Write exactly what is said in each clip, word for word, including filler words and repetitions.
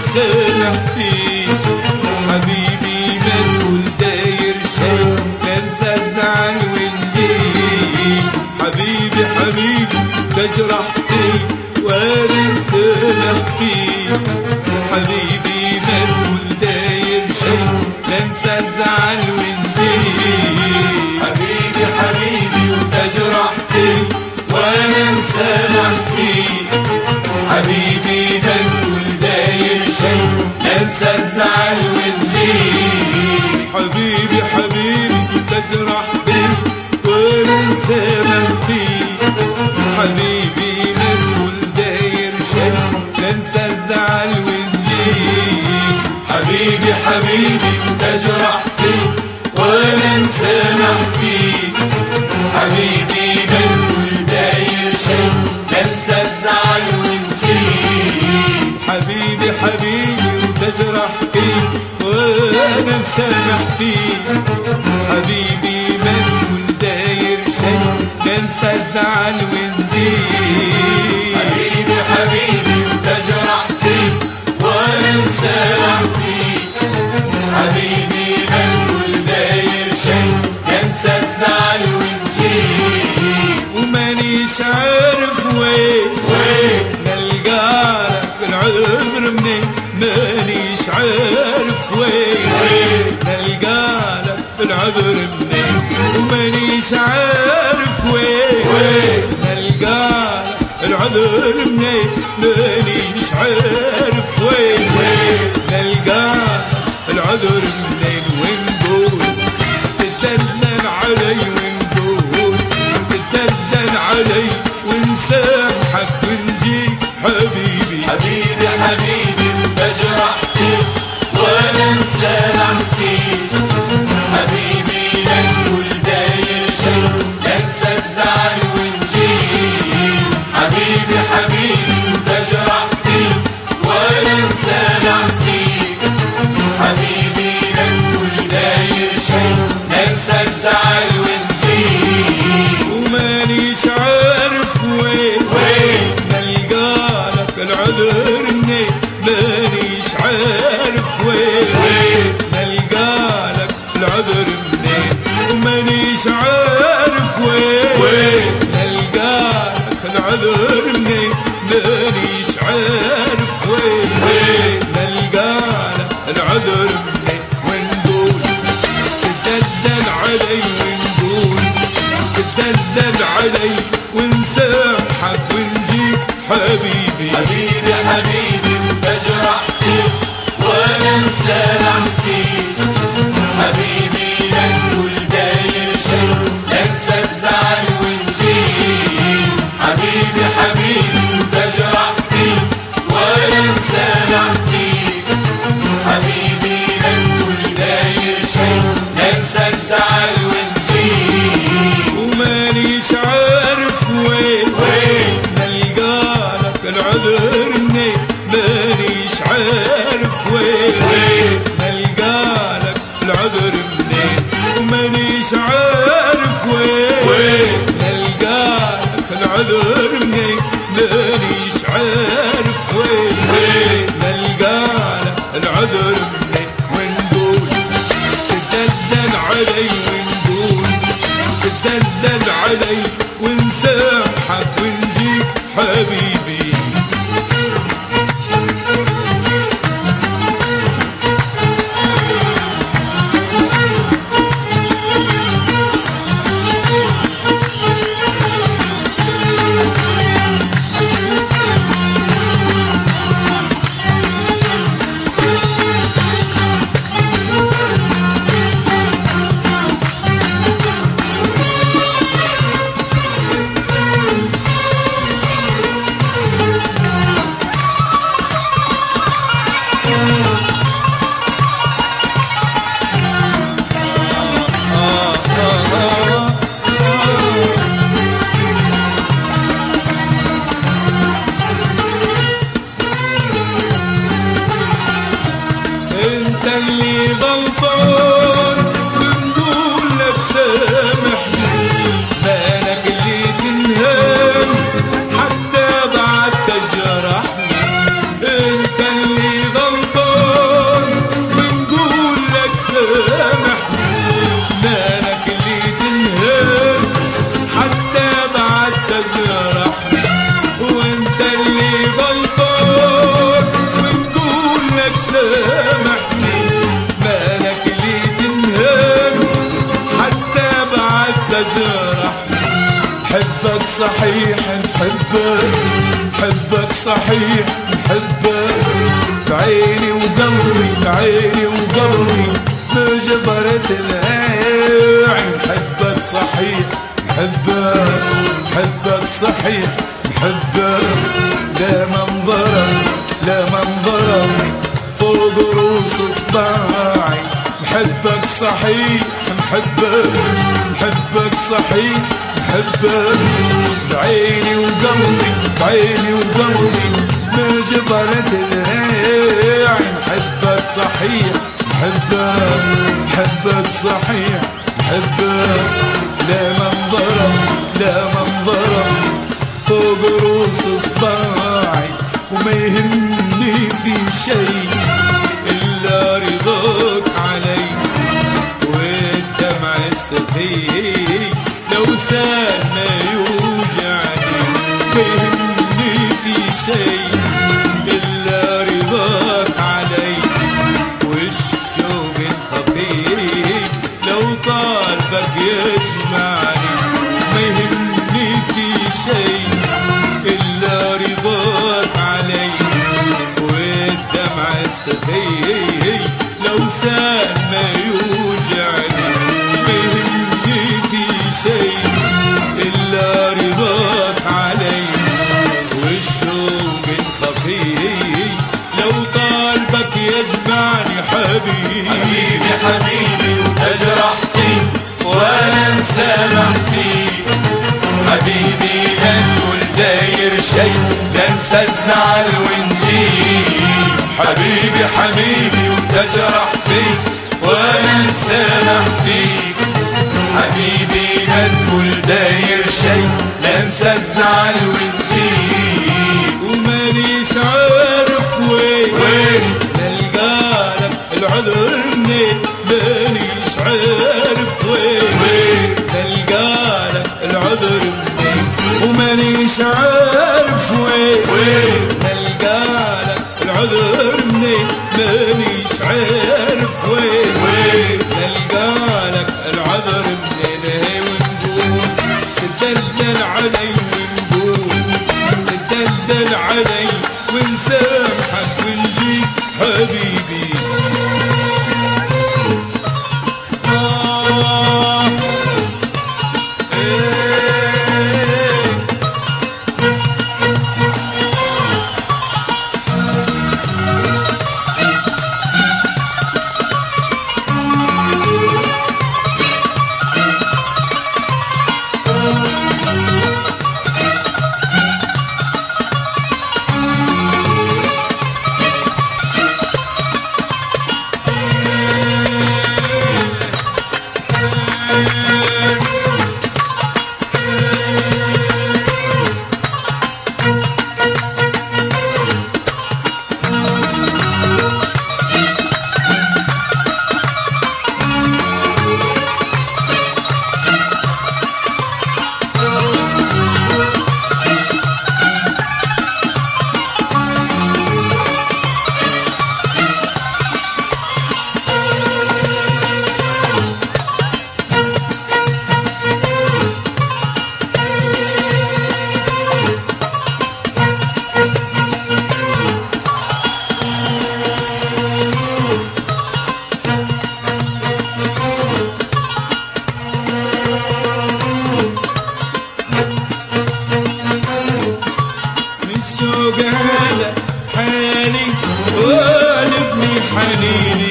نسامح فيه. حبيبي ما تقول داير شي ننسى الزعل ونجي. حبيبي حبيبي تجرحتي وانا نسامح فيه. حبيبي ما تقول داير شي ننسى الزعل ونجي. حبيبي حبيبي وتجرحتي وانا نسامح فيه. حبيبي ما تقول داير شي ننسى الزعل ونجي. حبيبي حبيبي تجرحتي وانا نسامح فيه. حبيبي ما تقول داير شي ننسى الزعل ونجي. حبيبي حبيبي تجرحتي وانا نسامح فيه. حبيبي ما تقول داير شي ننسى الزعل ونجي. حبيبي حبيبي وتجرحتي وانا نسامح فيه. حبيبي ما تقول داير شي ننسى الزعل ونجي. حبيبي حبيبي وتجرحتي وانا نسامح فيه. حبيبي ما تقول داير شي ننسى الزعل ونجي. ومانيش عارف وين وين نلقالك العذر منين. مانيش عارف وين وين نلقالك العذر منين. ومانيش عارف وين وين نلقالك العذر منين. مانيش عارف وين وين نلقالك العذر منين. ونقول تدلل علي ونقول تدلل علي ونسامحك ونجيك. حبيبي حبيبي حبيبي تجرحتي وانا نسامح فيك. حبيبي لا تقول داير شي ننسى الزعل ونجيك. حبيبي حبيبي تجرحتي وانا نسامح فيك. حبيبي لا تقول داير شي ننسى الزعل ونجيك. ومانيش عارف وين وين نلقالك العذر منين. مانيش عارف وين وين نلقالك العذر منين. ومانيش عارف وين وين نلقالك العذر منين. مانيش عارف وين وين نلقالك العذر منين. ونقول تدلل علي ونقول تدلل علي ونسامحك ونجيك. حبيبي حبيبي حبيبي تجرحتي وانا نسامح فيك. حبيبي لا تقول داير شي ننسى الزعل ونجيك. حبيبي حبيبي تجرحتي وانا نسامح فيك. حبيبي لا تقول داير شي ننسى الزعل ونجيك. ومانيش عارف وين وين نلقالك العذر منين. مانيش عارف وين وين نلقالك العذر منين. ومانيش عارف وين وين نلقالك العذر منين. مانيش عارف وين وين نلقالك العذر منين. ونقول تدلل علي ونقول تدلل علي ونسامحك ونجيك. حبيبي صحيح نحبك نحبك صحيح نحبك بعيني وقلبي بعيني وقلبي بجبرة العين نحبك صحيح نحبك نحبك صحيح نحبك لا منظرك لا منظرك فوق روس صباعي نحبك صحيح نحبك نحبك صحيح نحبك بعيني وقلبي بعيني وقلبي ما جبرت العين نحبك صحيح نحبك نحبك صحيح نحبك لا منظرك لا منظرك فوق روس صباعي وما يهمني في شيء إلا رضاك علي والدمع السخي لو سال ما يوجعني ما يهمني في شيء إلا رضاك علي والشوق الخفي لو طالبك يجمعني ما يهمني في شيء إلا رضاك علي والدمع السخي لو سال ما يوجعني ما يهمني في شيء إلا رضاك علي والشوق الخفي لو طالبك يجمعني حبيبي حبيبي حبيبي وتجرح فيك ولا انسامح فيك حبيبي لا نقول داير شيء لا انسى الزعل ونجيك حبيبي حبيبي وتجرح فيك ولا انسامح فيك حبيبي لا نقول داير شيء لا انسى الزعل ونجيك ومانيش عارف وين وين نلقالك العذر منين مانيش عارف وين وين نلقالك العذر منين ومانيش عارف وين وين نلقالك العذر منين مانيش عارف وين وين نلقالك العذر منين هي ونقول تدلل علي ونقول تدلل علي ونسامحك ونجيك حبيبي آه إيه حنيني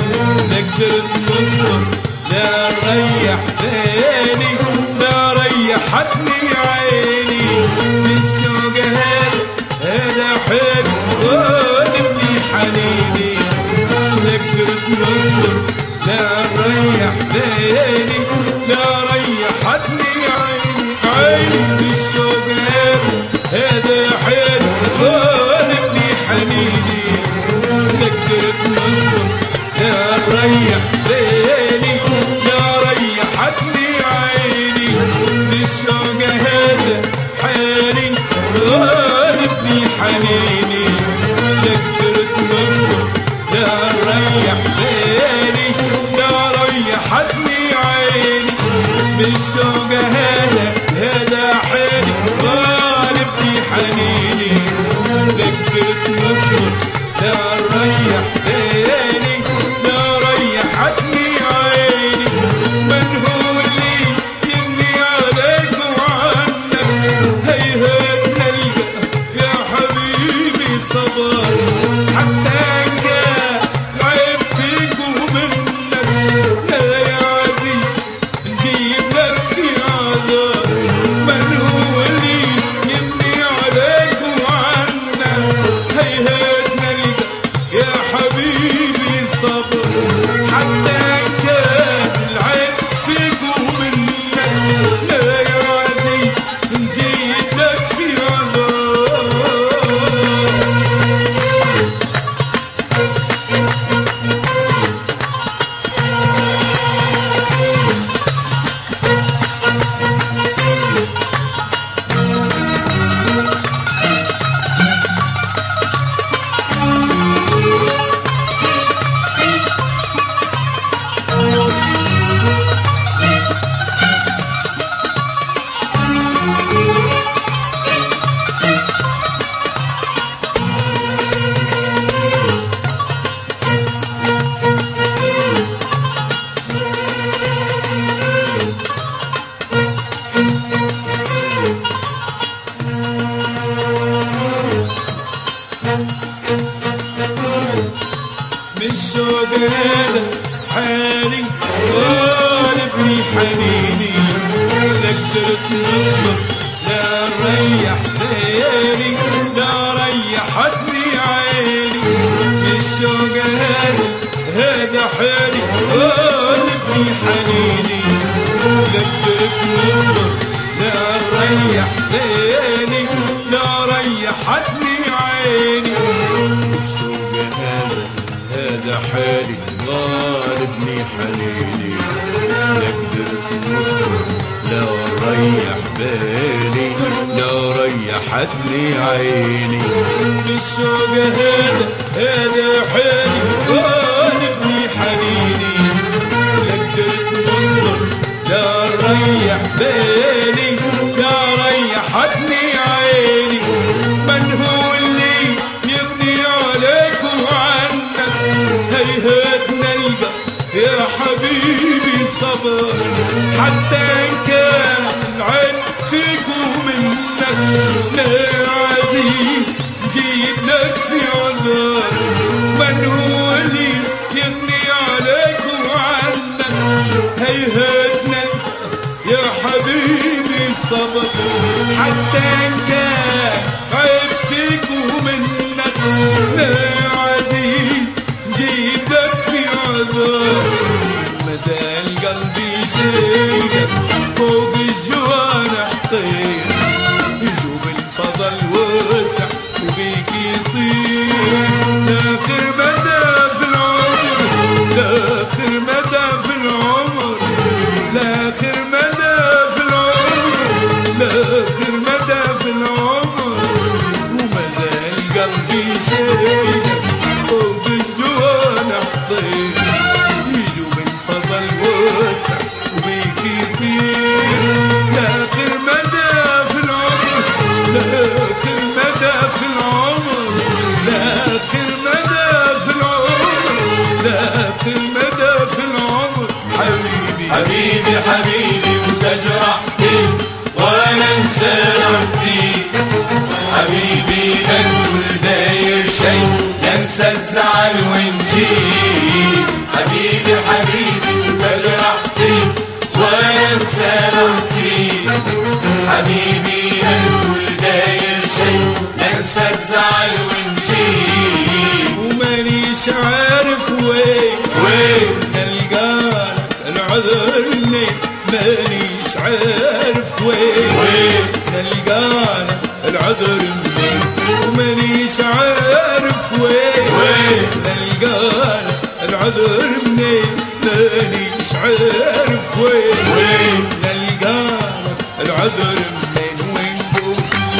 نقدر نصبر لا ريح بالي لا ريحتني عيني بالشوق هذا هذا حب ونبني حنيني نقدر نصبر لا ريح بالي لا ريحتني عيني عيني بالشوق هذا هذا حب ونبني حنيني نقدر نصبر لا ريح بالي لا ريحتني عيني بالشوق هذا حالي غالبني حنيني نقدر نصبر لا ريح بالي لا ريحتني عيني بالشوق هذا هذا حالي قدرت نصبر لا نريح بيني لا ريحتني عيني من هو اللي يمني عليك وعنك هيهات نلقى يا حبيبي صبر حتى إن كان العيب فيك ومنك لا يا عزيز نجيب لك في عذاب من هو اللي يمني عليك وعنك هيهات نلقى يا حبيبي صبر حتى إن كان العيب فيك ومنك لا يا عزيز نجيب لك في عذاب بالشوق هذا حالي غالبني حنيني لا قدرت نصبر لا نريح ليالي لا ريحتني عيني بالشوق هذا هذا حالي غالبني حنيني لا قدرت نصبر لا نريح ليالي لا ريحتني عيني بالشوق هذا هذا حالي غالبني حنيني لا قدرت نصبر لا ريح بالي لا ريحتني عيني بالشوق هذا هذا حالي غالبني حنيني لا قدرت نصبر لا ريح بالي لا ريحتني عيني من هو اللي يبني عليك وعنك هيهات نلقى يا حبيبي صبر حتى إن كان العين فيك ومنك لا يا عزيز نجيب لك في عذاب من هو اللي يبني عليك وعنك هيهات نلقى يا حبيبي صبر حتى إن كان عيب فيك ومنك لا يا عزيز نجيب لك في عذاب مازال قلبي شيلك فوق الجوانح طير يجوب الفضل وسع وبيك يطير لاخر مدى في العمر لاخر مدى في العمر لاخر مدى في العمر لاخر مدى في العمر ومازال قلبي شيلك فوق الجوانح طير يجوب الفضل وسع وبيك يطير لاخر مدى في العمر لاخر مدى في العمر لاخر مدى في العمر لاخر مدى في العمر حبيبي حبيبي حبيبي وتجرح فيه وانا انسى فيك حبيبي ده كل داير شي ينسى الزعل ونجيب حبيبي حبيبي وتجرح فيه وانا انسى فيك حبيبي ده كل داير شي ينسى الزعل ونجيب ومانيش عارف وين وين نلقاك العذر منين مانيش عارف وين وين نلقانا العذر منين ومانيش عارف وين وين نلقانا العذر منين مانيش عارف وين وين نلقانا العذر منين ونقول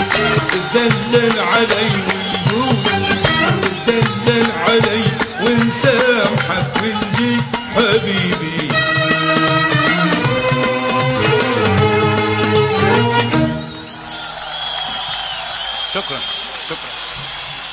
تدلل علي ونقول تدلل علي ونسامحك ونجيك حبيبي شكرا شكرا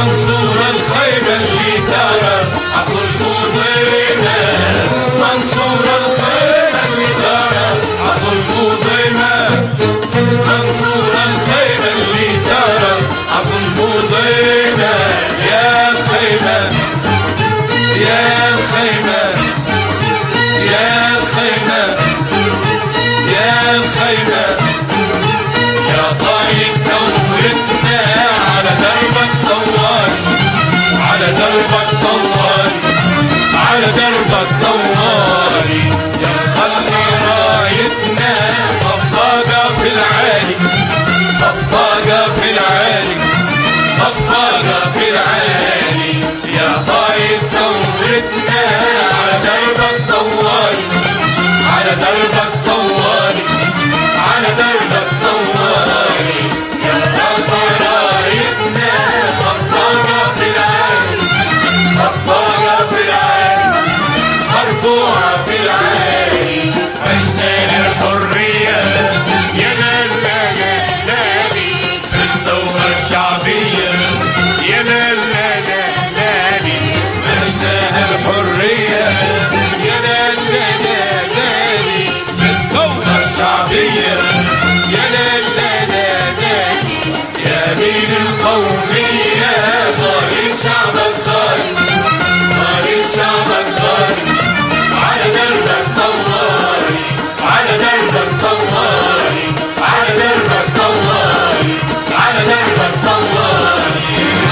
منصور الخيمة اللي ترى عقل مظلمة منصور الخيمة اللي ترى عقل مظلمة منصور الخيمة اللي ترى عقل مظلمة يا الخيمة يا الخيمة يا الخيمة يا الخيمة يا طايق نورتنا على دربك طوالي على دربك طوالي على دربك طوالي يا خلي رايتنا خفاقة في العالي خفاقة في العالي خفاقة في العالي يا طايق نورتنا على دربك طوالي على دربك طوالي على دربك طوالي يا رافع رايتنا خفاقة في العالي خفاقة في العالي مرفوعة في العالي عشنا للحرية يا لا لا لا لا الثورة الشعبية يا لا لا لا لا عشنا الحرية يا لا لا لا لا الثورة الشعبية يا لا لا لا لا يا أمين القومية طارق شعبك غالي طارق شعبك غالي على دربك طوالي على دربك طوالي على دربك طوالي على دربك طوالي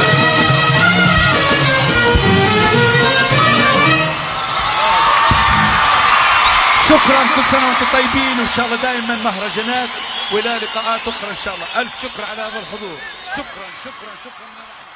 شكرا، كل سنة وانتم طيبين، وان شاء الله دائما مهرجانات والى لقاءات اخرى ان شاء الله. الف شكر على هذا الحضور. شكرا شكرا شكرا.